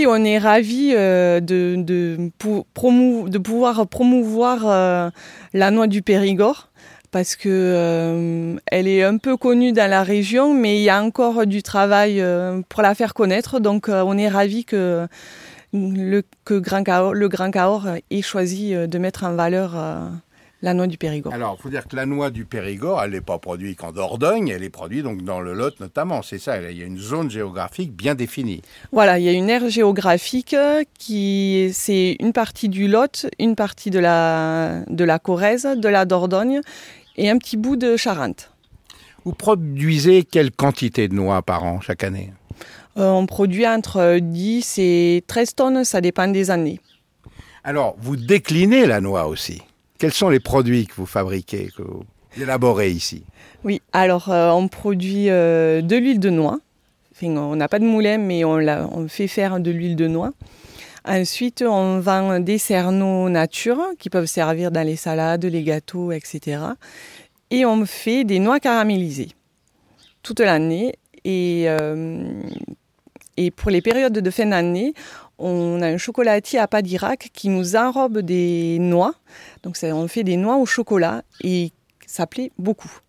on est ravis de pouvoir promouvoir la noix du Périgord parce que elle est un peu connue dans la région, mais il y a encore du travail pour la faire connaître. Donc on est ravis que le Grand Cahors ait choisi de mettre en valeur la noix du Périgord. Alors, il faut dire que la noix du Périgord, elle n'est pas produite qu'en Dordogne, elle est produite donc dans le Lot notamment. C'est ça, il y a une zone géographique bien définie. Voilà, il y a une aire géographique c'est une partie du Lot, une partie de la Corrèze, de la Dordogne et un petit bout de Charente. Vous produisez quelle quantité de noix par an chaque année ? On produit entre 10 et 13 tonnes, ça dépend des années. Alors, vous déclinez la noix aussi. Quels sont les produits que vous fabriquez, que vous élaborez ici ? Oui, alors on produit de l'huile de noix. Enfin, on n'a pas de moulin, mais on fait faire de l'huile de noix. Ensuite, on vend des cerneaux nature qui peuvent servir dans les salades, les gâteaux, etc. Et on fait des noix caramélisées toute l'année. Et pour les périodes de fin d'année, on a un chocolatier à Padirac qui nous enrobe des noix. Donc on fait des noix au chocolat et ça plaît beaucoup.